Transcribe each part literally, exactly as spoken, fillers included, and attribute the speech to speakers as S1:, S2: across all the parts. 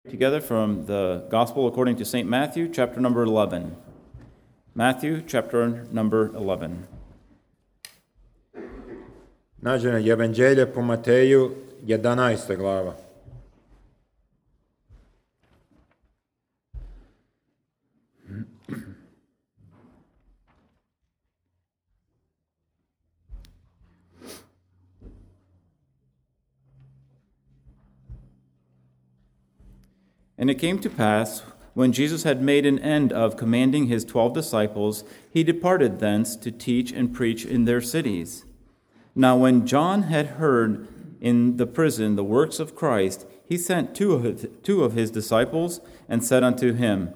S1: Together from the Gospel according to Saint Matthew, chapter number eleven. Matthew, chapter number eleven.
S2: Nađena je Evanđelje po Mateju, jedanaesta glava.
S1: And it came to pass, when Jesus had made an end of commanding his twelve disciples, he departed thence to teach and preach in their cities. Now when John had heard in the prison the works of Christ, he sent two of his, two of his disciples, and said unto him,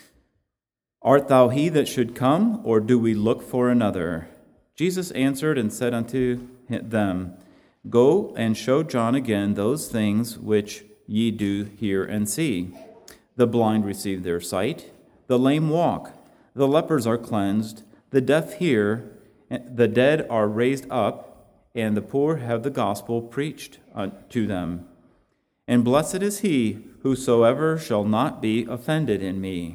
S1: Art thou he that should come, or do we look for another? Jesus answered and said unto them, Go and show John again those things which ye do hear and see. The blind receive their sight, the lame walk, the lepers are cleansed, the deaf hear, the dead are raised up, and the poor have the gospel preached to them. And blessed is he whosoever shall not be offended in me.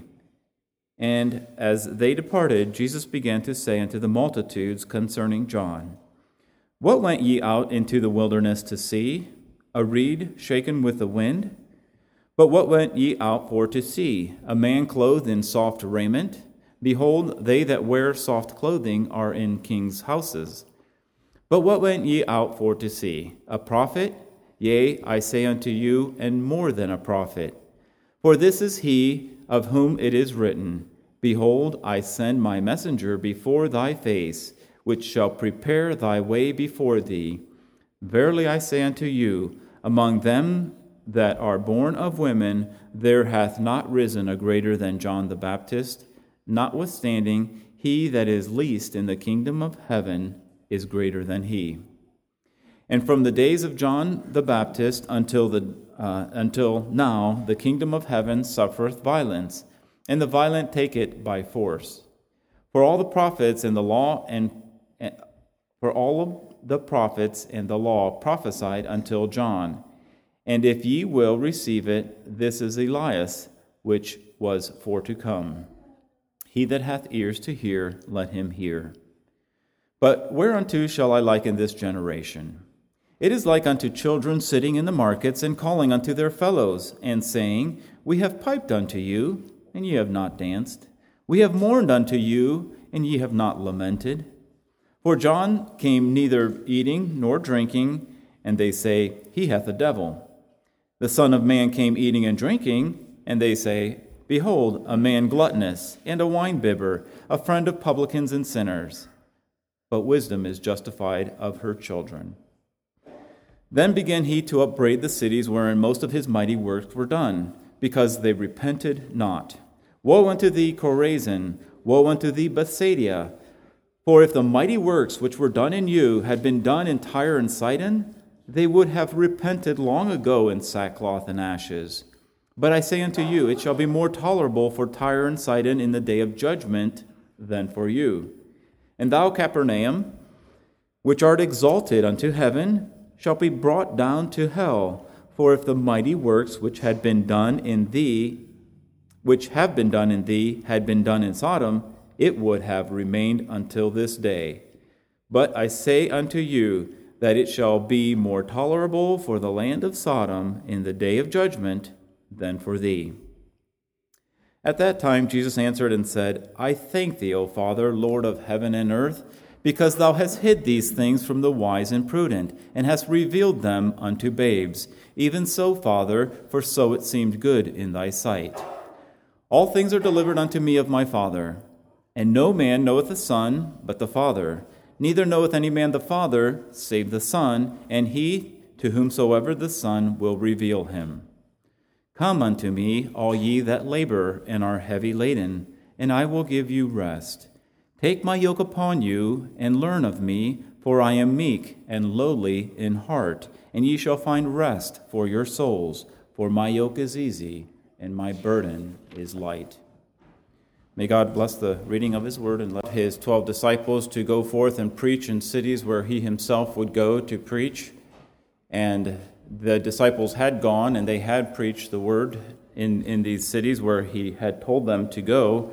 S1: And as they departed, Jesus began to say unto the multitudes concerning John, What went ye out into the wilderness to see? A reed shaken with the wind? But what went ye out for to see? A man clothed in soft raiment? Behold, they that wear soft clothing are in kings' houses. But what went ye out for to see? A prophet? Yea, I say unto you, and more than a prophet. For this is he of whom it is written, Behold, I send my messenger before thy face, which shall prepare thy way before thee. Verily I say unto you, among them that are born of women, there hath not risen a greater than John the Baptist. Notwithstanding, he that is least in the kingdom of heaven is greater than he. And from the days of John the Baptist until the uh, until now, the kingdom of heaven suffereth violence, and the violent take it by force. For all the prophets and the law and uh, for all of the prophets and the law prophesied until John. And if ye will receive it, this is Elias, which was for to come. He that hath ears to hear, let him hear. But whereunto shall I liken this generation? It is like unto children sitting in the markets and calling unto their fellows, and saying, We have piped unto you, and ye have not danced. We have mourned unto you, and ye have not lamented. For John came neither eating nor drinking, and they say, He hath a devil. The Son of Man came eating and drinking, and they say, Behold, a man gluttonous, and a winebibber, a friend of publicans and sinners. But wisdom is justified of her children. Then began he to upbraid the cities wherein most of his mighty works were done, because they repented not. Woe unto thee, Chorazin! Woe unto thee, Bethsaida! For if the mighty works which were done in you had been done in Tyre and Sidon, they would have repented long ago in sackcloth and ashes. But I say unto you, it shall be more tolerable for Tyre and Sidon in the day of judgment than for you. And thou, Capernaum, which art exalted unto heaven, shalt be brought down to hell. For if the mighty works which had been done in thee, which have been done in thee, had been done in Sodom, it would have remained until this day. But I say unto you that it shall be more tolerable for the land of Sodom in the day of judgment than for thee. At that time Jesus answered and said, I thank thee, O Father, Lord of heaven and earth, because thou hast hid these things from the wise and prudent, and hast revealed them unto babes. Even so, Father, for so it seemed good in thy sight. All things are delivered unto me of my Father. And no man knoweth the Son, but the Father. Neither knoweth any man the Father, save the Son, and he to whomsoever the Son will reveal him. Come unto me, all ye that labor and are heavy laden, and I will give you rest. Take my yoke upon you, and learn of me, for I am meek and lowly in heart, and ye shall find rest for your souls. For my yoke is easy, and my burden is light. May God bless the reading of his word and let his twelve disciples to go forth and preach in cities where he himself would go to preach, and the disciples had gone and they had preached the word in, in these cities where he had told them to go.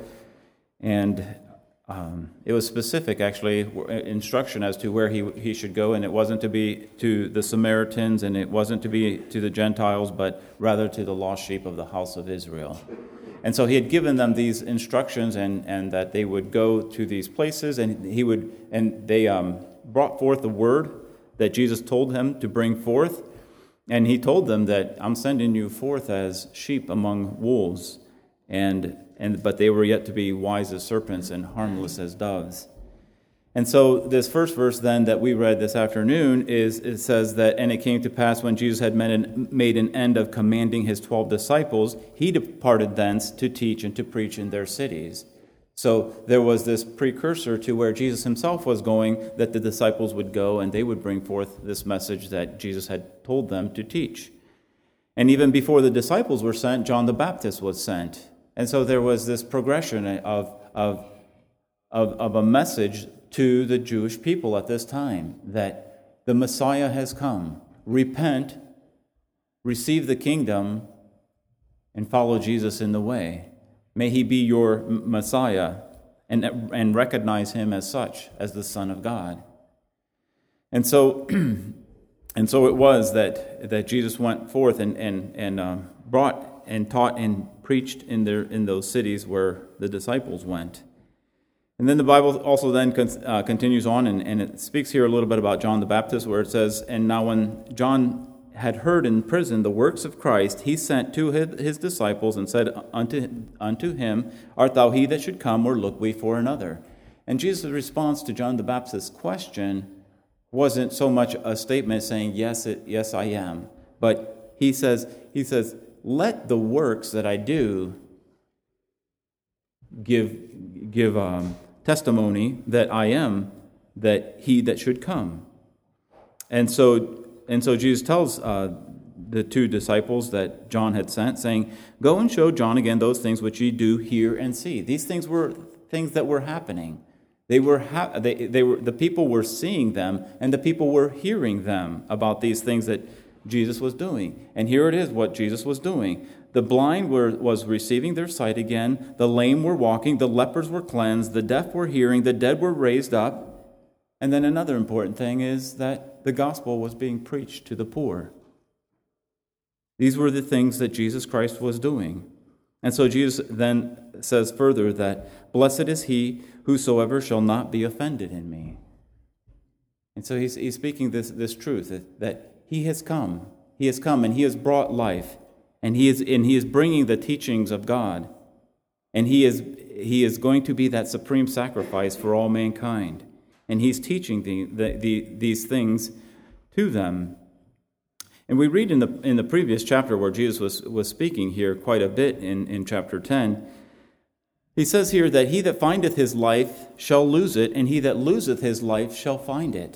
S1: And um, it was specific, actually, instruction as to where he he should go. And it wasn't to be to the Samaritans, and it wasn't to be to the Gentiles, but rather to the lost sheep of the house of Israel. And so he had given them these instructions, and, and that they would go to these places, and he would and they um, brought forth the word that Jesus told him to bring forth. And he told them that I'm sending you forth as sheep among wolves, and and but they were yet to be wise as serpents and harmless as doves. And so this first verse then that we read this afternoon is it says that, and it came to pass when Jesus had made an, made an end of commanding his twelve disciples, he departed thence to teach and to preach in their cities. So there was this precursor to where Jesus himself was going, that the disciples would go and they would bring forth this message that Jesus had told them to teach. And even before the disciples were sent, John the Baptist was sent. And so there was this progression of, of, of, of a message to the Jewish people at this time, that the Messiah has come. Repent, receive the kingdom, and follow Jesus in the way. May he be your Messiah, and, and recognize him as such, as the Son of God. And so and so it was that, that Jesus went forth and, and, and uh, brought and taught and preached in their in those cities where the disciples went. And then the Bible also then uh, continues on, and, and it speaks here a little bit about John the Baptist, where it says, and now when John had heard in prison the works of Christ, he sent to his, his disciples and said unto, unto him, art thou he that should come, or look we for another? And Jesus' response to John the Baptist's question wasn't so much a statement saying, yes, it, yes, I am. But he says, he says, let the works that I do give, give um, testimony that I am that he that should come. And so And so Jesus tells uh, the two disciples that John had sent, saying, go and show John again those things which ye do hear and see. These things were things that were happening. They were ha- they, they were the people were seeing them, and the people were hearing them about these things that Jesus was doing. And here it is what Jesus was doing. The blind were was receiving their sight again, the lame were walking, the lepers were cleansed, the deaf were hearing, the dead were raised up. And then another important thing is that the gospel was being preached to the poor. These were the things that Jesus Christ was doing. And so Jesus then says further that, blessed is he whosoever shall not be offended in me. And so he's, he's speaking this, this truth, that, that he has come. He has come and he has brought life. And he is, and he is bringing the teachings of God. And he is, he is going to be that supreme sacrifice for all mankind. And he's teaching the, the, the, these things to them. And we read in the in the previous chapter where Jesus was, was speaking here quite a bit in, in chapter ten. He says here that he that findeth his life shall lose it, and he that loseth his life shall find it.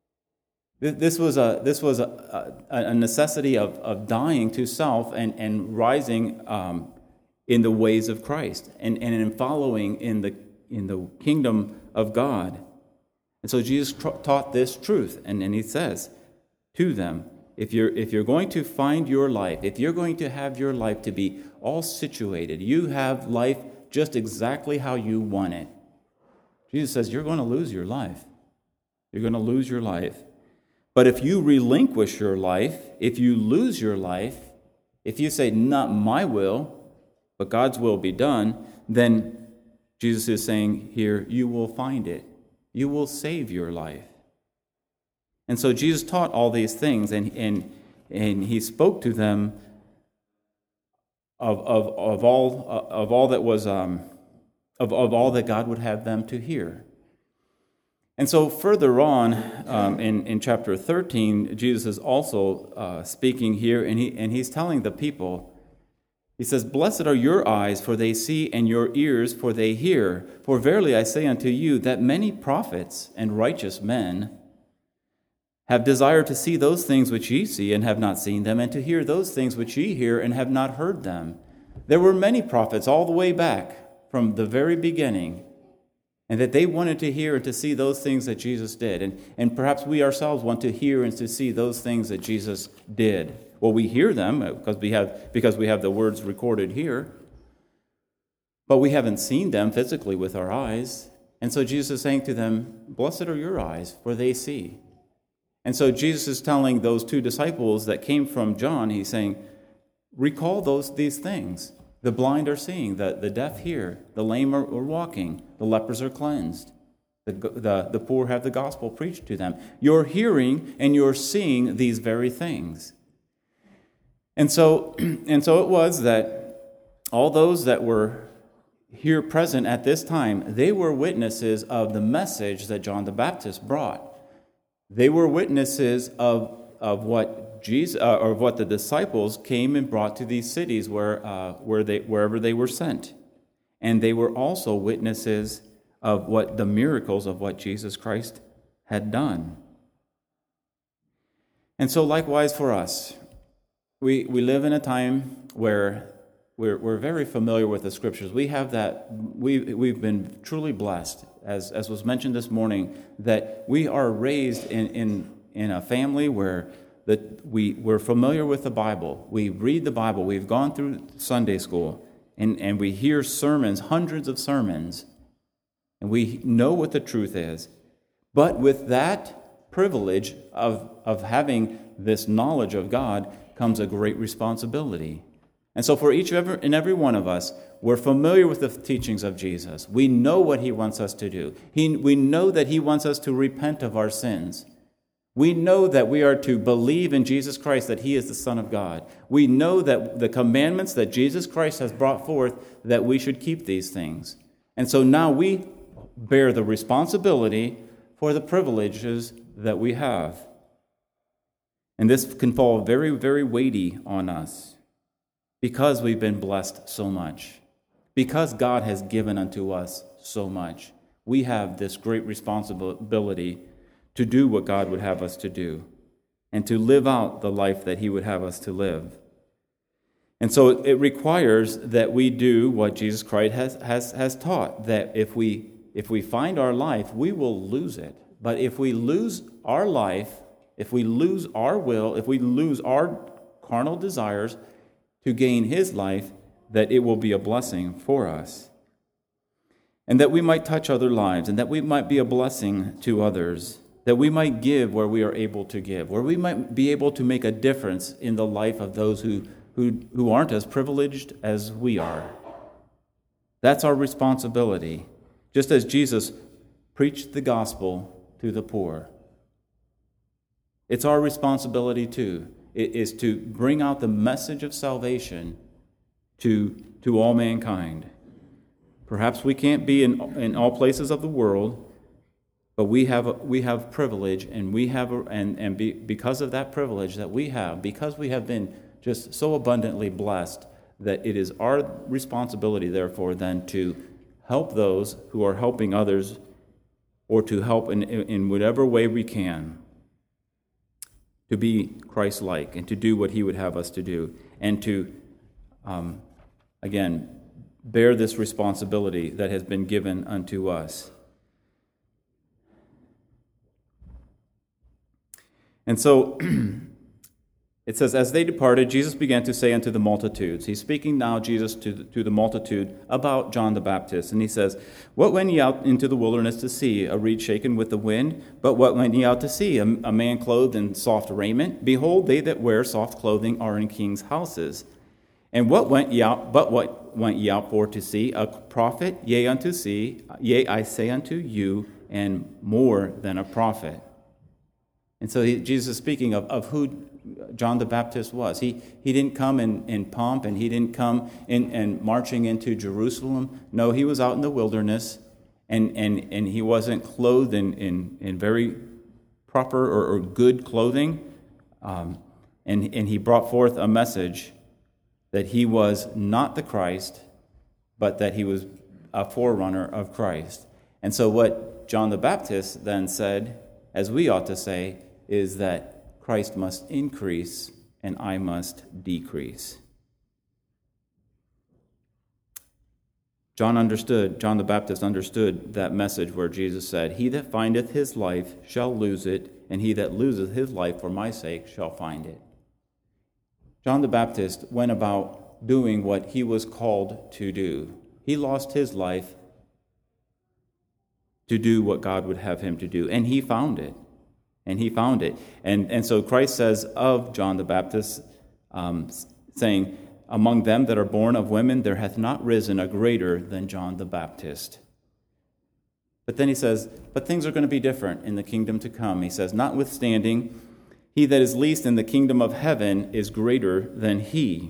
S1: This was a this was a, a, a necessity of, of dying to self and, and rising um, in the ways of Christ and, and in following in the in the kingdom of God. And so Jesus taught this truth, and, and he says to them, if you're if you're going to find your life, if you're going to have your life to be all situated, you have life just exactly how you want it. Jesus says you're going to lose your life. You're going to lose your life. But if you relinquish your life, if you lose your life, if you say, not my will, but God's will be done, then Jesus is saying here, you will find it. You will save your life. And so Jesus taught all these things, and and, and he spoke to them of of of all of all that was um, of of all that God would have them to hear. And so further on um, in in chapter thirteen, Jesus is also uh, speaking here, and he and he's telling the people. He says, blessed are your eyes, for they see, and your ears, for they hear. For verily I say unto you, that many prophets and righteous men have desired to see those things which ye see, and have not seen them, and to hear those things which ye hear, and have not heard them. There were many prophets all the way back from the very beginning, And that they wanted to hear and to see those things that Jesus did. And, and perhaps we ourselves want to hear and to see those things that Jesus did. Well, we hear them because we have because we have the words recorded here. But we haven't seen them physically with our eyes. And so Jesus is saying to them, blessed are your eyes, for they see. And so Jesus is telling those two disciples that came from John, he's saying, recall those these things. The blind are seeing, the, the deaf hear, the lame are, are walking, the lepers are cleansed, the, the, the poor have the gospel preached to them. You're hearing and you're seeing these very things. And so, and so it was that all those that were here present at this time, they were witnesses of the message that John the Baptist brought. They were witnesses of, of what Jesus uh, or what the disciples came and brought to these cities where uh, where they wherever they were sent, and they were also witnesses of what the miracles of what Jesus Christ had done. And so, likewise for us, we we live in a time where we're we're very familiar with the Scriptures. We have that we we've been truly blessed, as as was mentioned this morning, that we are raised in in in a family where that we, we're familiar with the Bible. We read the Bible. We've gone through Sunday school, and, and we hear sermons, hundreds of sermons, and we know what the truth is. But with that privilege of, of having this knowledge of God comes a great responsibility. And so for each and every one of us, we're familiar with the teachings of Jesus. We know what he wants us to do. He, we know that he wants us to repent of our sins. We know that we are to believe in Jesus Christ, that he is the Son of God. We know that the commandments that Jesus Christ has brought forth, that we should keep these things. And so now we bear the responsibility for the privileges that we have. And this can fall very, very weighty on us because we've been blessed so much. Because God has given unto us so much. We have this great responsibility to do what God would have us to do, and to live out the life that he would have us to live. And so it requires that we do what Jesus Christ has, has, has taught, that if we, if we find our life, we will lose it. But if we lose our life, if we lose our will, if we lose our carnal desires to gain his life, that it will be a blessing for us. And that we might touch other lives, and that we might be a blessing to others. That we might give where we are able to give, where we might be able to make a difference in the life of those who, who, who aren't as privileged as we are. That's our responsibility, just as Jesus preached the gospel to the poor. It's our responsibility too. It is to bring out the message of salvation to, to all mankind. Perhaps we can't be in, in all places of the world, but we have a, we have privilege, and we have a, and and be, because of that privilege that we have, because we have been just so abundantly blessed, that it is our responsibility, therefore, then to help those who are helping others, or to help in in whatever way we can, to be Christ-like and to do what he would have us to do, and to um, again bear this responsibility that has been given unto us. And so it says, as they departed, Jesus began to say unto the multitudes. He's speaking now, Jesus, to the, to the multitude about John the Baptist. And he says, what went ye out into the wilderness to see? A reed shaken with the wind? But what went ye out to see? A, a man clothed in soft raiment? Behold, they that wear soft clothing are in kings' houses. And what went ye out? But what went ye out for to see? A prophet? Yea, unto see, yea, I say unto you, and more than a prophet. And so he, Jesus is speaking of, of who John the Baptist was. He he didn't come in, in pomp, and he didn't come in and marching into Jerusalem. No, he was out in the wilderness, and and, and he wasn't clothed in, in, in very proper or, or good clothing. Um, and, and he brought forth a message that he was not the Christ, but that he was a forerunner of Christ. And so what John the Baptist then said, as we ought to say, is that Christ must increase and I must decrease. John understood, John the Baptist understood that message where Jesus said, "He that findeth his life shall lose it, and he that loseth his life for my sake shall find it." John the Baptist went about doing what he was called to do. He lost his life to do what God would have him to do, and he found it. And he found it. And, and so Christ says of John the Baptist, um, saying, "Among them that are born of women, there hath not risen a greater than John the Baptist." But then he says, but things are going to be different in the kingdom to come. He says, "Notwithstanding, he that is least in the kingdom of heaven is greater than he."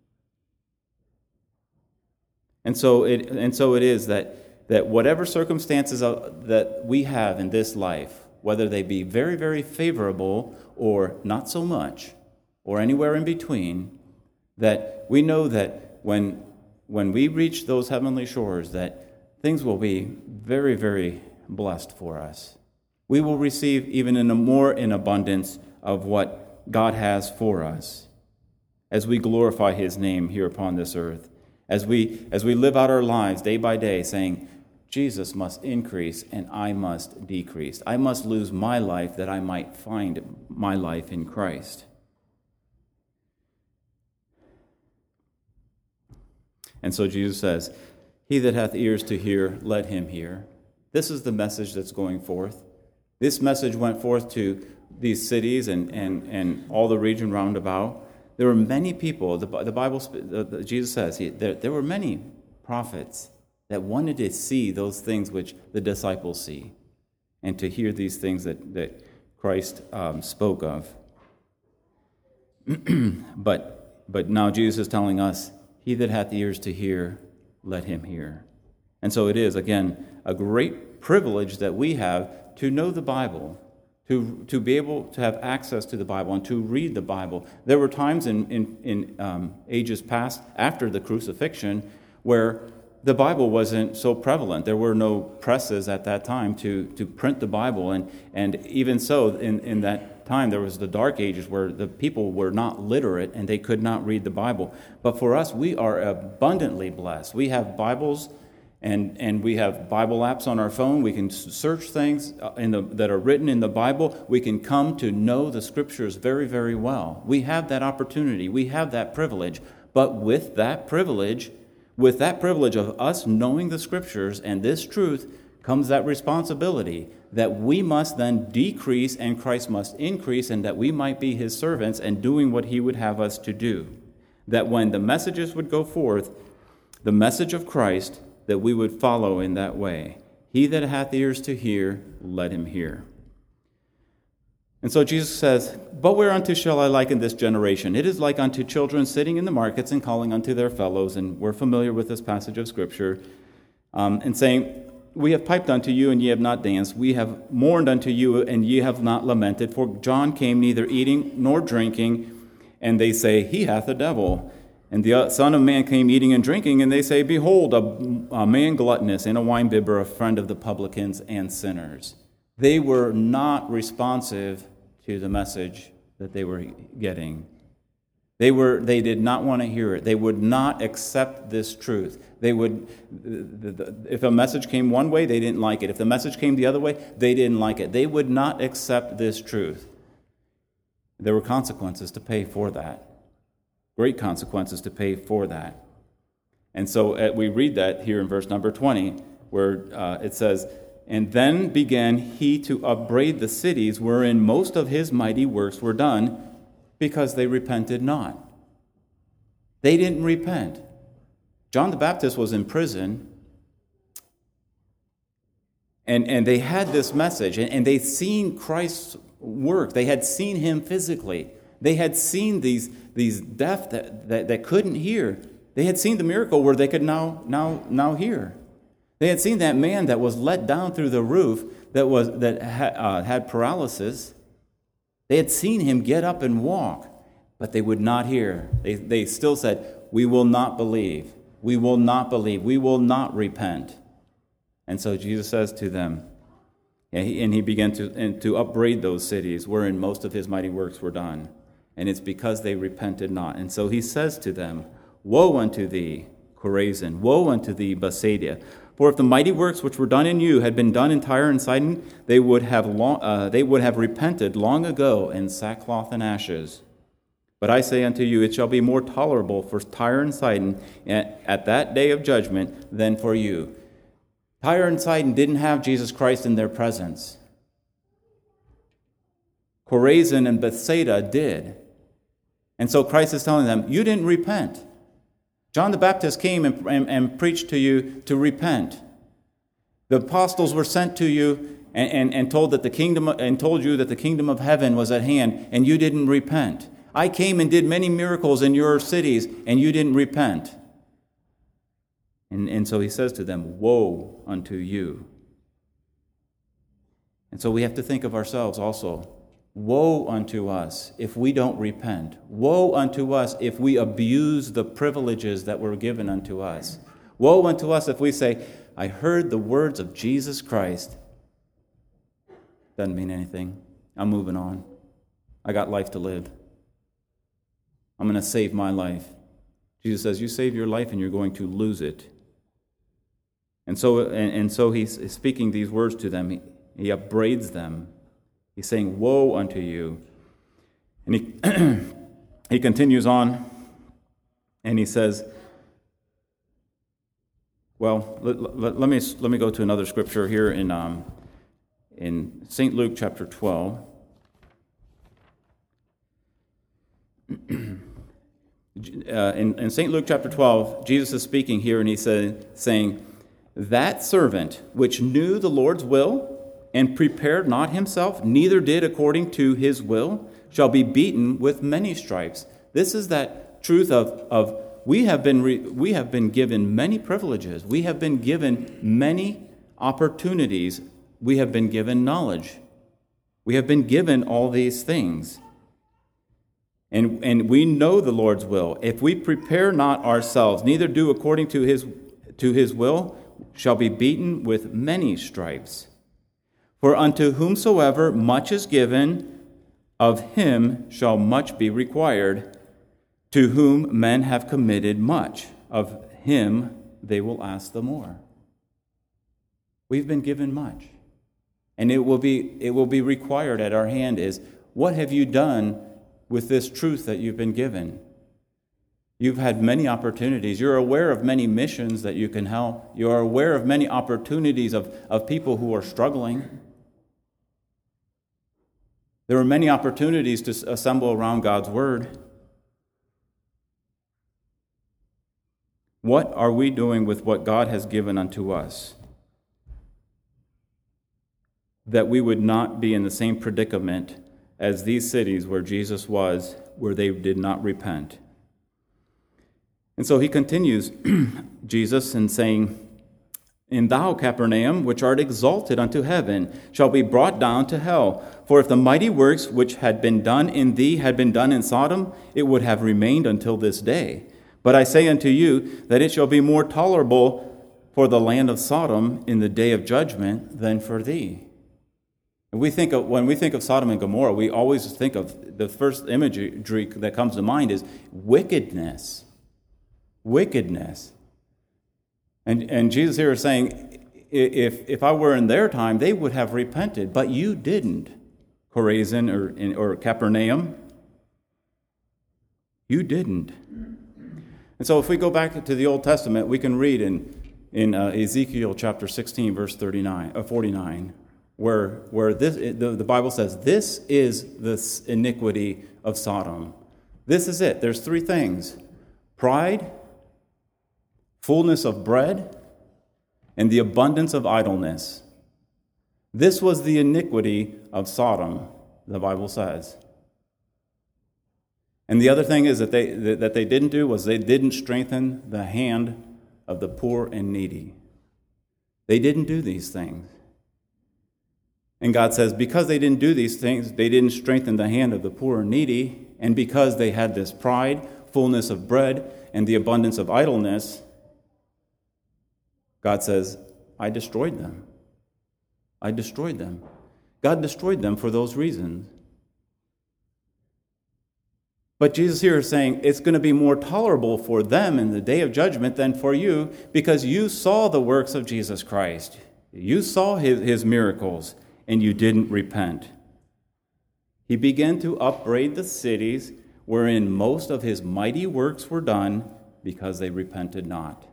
S1: And so it, and so it is that, that whatever circumstances that we have in this life, whether they be very, very favorable or not so much, or anywhere in between, that we know that when when we reach those heavenly shores, that things will be very, very blessed for us. We will receive even in a more in abundance of what God has for us as we glorify his name here upon this earth, as we as we live out our lives day by day saying, "Jesus must increase and I must decrease. I must lose my life that I might find my life in Christ." And so Jesus says, "He that hath ears to hear, let him hear." This is the message that's going forth. This message went forth to these cities and, and, and all the region round about. There were many people, the, the Bible, the, the, Jesus says, he, there, there were many prophets that wanted to see those things which the disciples see and to hear these things that, that Christ um, spoke of. but, but now Jesus is telling us, "He that hath ears to hear, let him hear." And so it is, again, a great privilege that we have to know the Bible, to, to be able to have access to the Bible and to read the Bible. There were times in, in, in um, ages past, after the crucifixion, where the Bible wasn't so prevalent. There were no presses at that time to, to print the Bible. And, and even so, in, in that time, there was the Dark Ages where the people were not literate and they could not read the Bible. But for us, we are abundantly blessed. We have Bibles and, and we have Bible apps on our phone. We can search things in the, that are written in the Bible. We can come to know the Scriptures very, very well. We have that opportunity. We have that privilege. But with that privilege, with that privilege of us knowing the Scriptures and this truth, comes that responsibility that we must then decrease and Christ must increase, and that we might be his servants and doing what he would have us to do. That when the messages would go forth, the message of Christ, that we would follow in that way. "He that hath ears to hear, let him hear." And so Jesus says, "But whereunto shall I liken this generation? It is like unto children sitting in the markets and calling unto their fellows." And we're familiar with this passage of Scripture. Um, and saying, "We have piped unto you, and ye have not danced. We have mourned unto you, and ye have not lamented. For John came neither eating nor drinking, and they say, He hath a devil. And the Son of Man came eating and drinking, and they say, Behold, a, a man gluttonous, and a winebibber, a friend of the publicans and sinners." They were not responsive to the message that they were getting. They were. They did not want to hear it. They would not accept this truth. They would, the, the, if a message came one way, they didn't like it. If the message came the other way, they didn't like it. They would not accept this truth. There were consequences to pay for that. Great consequences to pay for that. And so uh, we read that here in verse number twenty, where uh, it says, "And then began he to upbraid the cities wherein most of his mighty works were done, because they repented not." They didn't repent. John the Baptist was in prison, and, and they had this message, and, and they'd seen Christ's work. They had seen him physically. They had seen these, these deaf that, that, that couldn't hear. They had seen the miracle where they could now, now, now hear. They had seen that man that was let down through the roof that was that ha, uh, had paralysis. They had seen him get up and walk, but they would not hear. They, they still said, "We will not believe. We will not believe. We will not repent." And so Jesus says to them, and he, and he began to, and to upbraid those cities wherein most of his mighty works were done. And it's because they repented not. And so he says to them, "Woe unto thee, Chorazin! Woe unto thee, Bethsaida! For if the mighty works which were done in you had been done in Tyre and Sidon, they would have long, uh, they would have repented long ago in sackcloth and ashes. But I say unto you, it shall be more tolerable for Tyre and Sidon at, at that day of judgment than for you. Tyre and Sidon didn't have Jesus Christ in their presence. Chorazin and Bethsaida did. And so Christ is telling them, you didn't repent. John the Baptist came and, and, and preached to you to repent. The apostles were sent to you and, and, and told that the kingdom and told you that the kingdom of heaven was at hand, and you didn't repent. I came and did many miracles in your cities, and you didn't repent. And, and so he says to them, woe unto you. And so we have to think of ourselves also. Woe unto us if we don't repent. Woe unto us if we abuse the privileges that were given unto us. Woe unto us if we say, I heard the words of Jesus Christ. Doesn't mean anything. I'm moving on. I got life to live. I'm going to save my life. Jesus says, you save your life and you're going to lose it. And so, and, and so he's speaking these words to them. He, he upbraids them. He's saying, woe unto you. And he he continues on, and he says, well, let, let, let me let me go to another scripture here in um, in Saint Luke chapter twelve. Uh, in, in Saint Luke chapter twelve, Jesus is speaking here, and he said, saying, that servant which knew the Lord's will and prepared not himself, neither did according to his will, shall be beaten with many stripes. This is that truth of, of we have been re, we have been given many privileges. We have been given many opportunities. We have been given knowledge. We have been given all these things. And, and we know the Lord's will. If we prepare not ourselves, neither do according to his to his will, shall be beaten with many stripes. For unto whomsoever much is given, of him shall much be required. To whom men have committed much, of him they will ask the more. We've been given much. And it will be it will be required at our hand is, what have you done with this truth that you've been given? You've had many opportunities. You're aware of many missions that you can help. You're aware of many opportunities of, of people who are struggling. There are many opportunities to assemble around God's Word. What are we doing with what God has given unto us? That we would not be in the same predicament as these cities where Jesus was, where they did not repent. And so he continues, Jesus, in saying, and thou, Capernaum, which art exalted unto heaven, shall be brought down to hell. For if the mighty works which had been done in thee had been done in Sodom, it would have remained until this day. But I say unto you, that it shall be more tolerable for the land of Sodom in the day of judgment than for thee. And we think of, when we think of Sodom and Gomorrah, we always think of, the first imagery that comes to mind is wickedness. Wickedness. And and Jesus here is saying, if if I were in their time, they would have repented, but you didn't, Chorazin or, or Capernaum. You didn't. And so if we go back to the Old Testament, we can read in, in uh, Ezekiel chapter sixteen, verse thirty-nine, uh, forty-nine, where, where this, the, the Bible says, this is the iniquity of Sodom. This is it. There's three things: pride, fullness of bread, and the abundance of idleness. This was the iniquity of Sodom, the Bible says. And the other thing is that they that they didn't do was they didn't strengthen the hand of the poor and needy. They didn't do these things. And God says, because they didn't do these things, they didn't strengthen the hand of the poor and needy, and because they had this pride, fullness of bread, and the abundance of idleness, God says, I destroyed them. I destroyed them. God destroyed them for those reasons. But Jesus here is saying it's going to be more tolerable for them in the day of judgment than for you, because you saw the works of Jesus Christ. You saw his, his miracles, and you didn't repent. He began to upbraid the cities wherein most of his mighty works were done, because they repented not.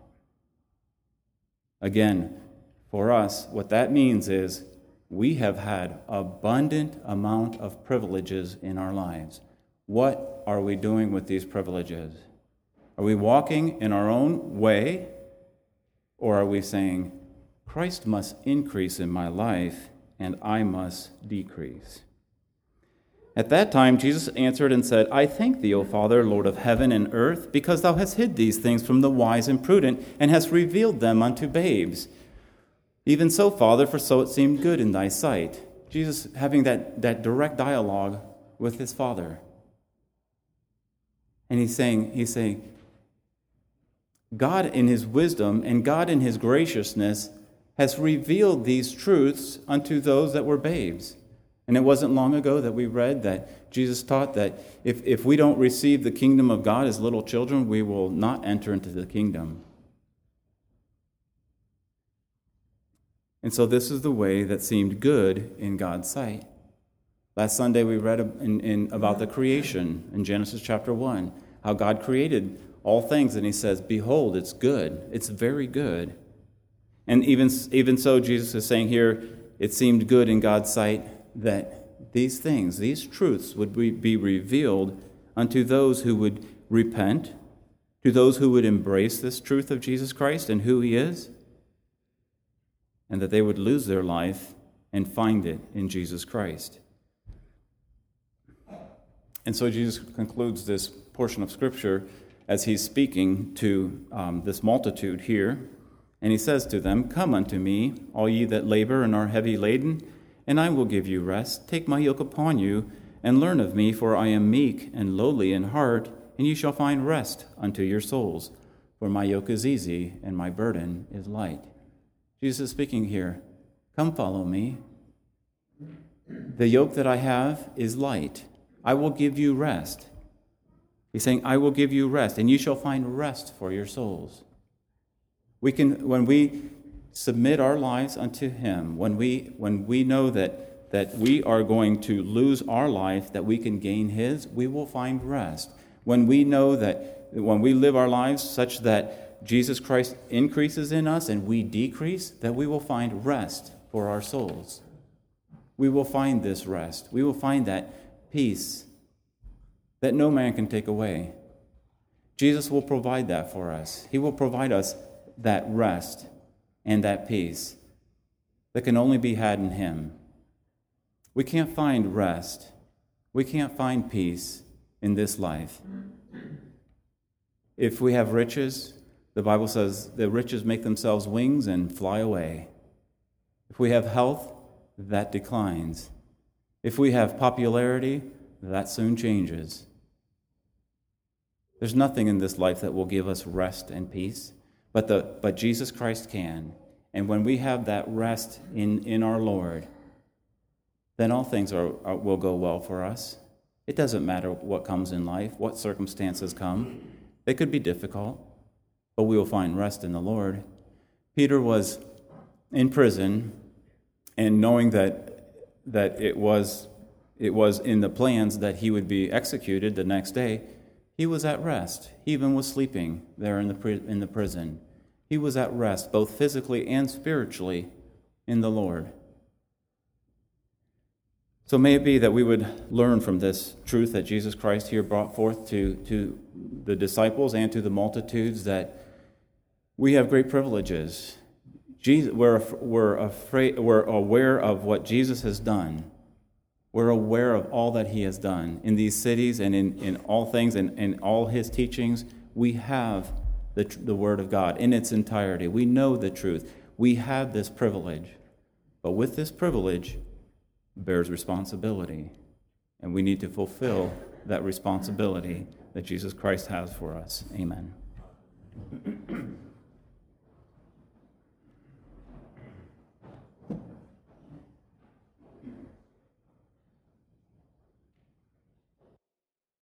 S1: Again, for us, what that means is we have had abundant amount of privileges in our lives. What are we doing with these privileges? Are we walking in our own way, or are we saying, Christ must increase in my life, and I must decrease? At that time, Jesus answered and said, I thank thee, O Father, Lord of heaven and earth, because thou hast hid these things from the wise and prudent, and hast revealed them unto babes. Even so, Father, for so it seemed good in thy sight. Jesus having that, that direct dialogue with his Father. And he's saying, he's saying, God in his wisdom and God in his graciousness has revealed these truths unto those that were babes. And it wasn't long ago that we read that Jesus taught that if, if we don't receive the kingdom of God as little children, we will not enter into the kingdom. And so this is the way that seemed good in God's sight. Last Sunday we read in, in, about the creation in Genesis chapter one, how God created all things, and he says, behold, it's good. It's very good. And even, even so, Jesus is saying here, it seemed good in God's sight that these things, these truths would be, be revealed unto those who would repent, to those who would embrace this truth of Jesus Christ and who he is, and that they would lose their life and find it in Jesus Christ. And so Jesus concludes this portion of Scripture as he's speaking to um, this multitude here. And he says to them, come unto me, all ye that labor and are heavy laden, and I will give you rest. Take my yoke upon you, and learn of me, for I am meek and lowly in heart, and ye shall find rest unto your souls. For my yoke is easy, and my burden is light. Jesus is speaking here. Come follow me. The yoke that I have is light. I will give you rest. He's saying, I will give you rest, and you shall find rest for your souls. We can, when we submit our lives unto him, when we when we know that, that we are going to lose our life, that we can gain his, we will find rest. When we know that when we live our lives such that Jesus Christ increases in us and we decrease, that we will find rest for our souls. We will find this rest. We will find that peace that no man can take away. Jesus will provide that for us. He will provide us that rest and that peace that can only be had in him. We can't find rest. We can't find peace in this life. If we have riches, the Bible says the riches make themselves wings and fly away. If we have health, that declines. If we have popularity, that soon changes. There's nothing in this life that will give us rest and peace, but the but Jesus Christ can. And when we have that rest in, in our Lord, then all things are, are will go well for us. It doesn't matter what comes in life, what circumstances come. They could be difficult, but we will find rest in the Lord. Peter was in prison, and knowing that that it was it was in the plans that he would be executed the next day, he was at rest. He even was sleeping there in the in the prison. He was at rest, both physically and spiritually, in the Lord. So may it be that we would learn from this truth that Jesus Christ here brought forth to, to the disciples and to the multitudes, that we have great privileges. Jesus, we're, we're, afraid, we're aware of what Jesus has done. We're aware of all that he has done in these cities and in, in all things and in all his teachings. We have the, the Word of God in its entirety. We know the truth. We have this privilege. But with this privilege bears responsibility. And we need to fulfill that responsibility that Jesus Christ has for us. Amen.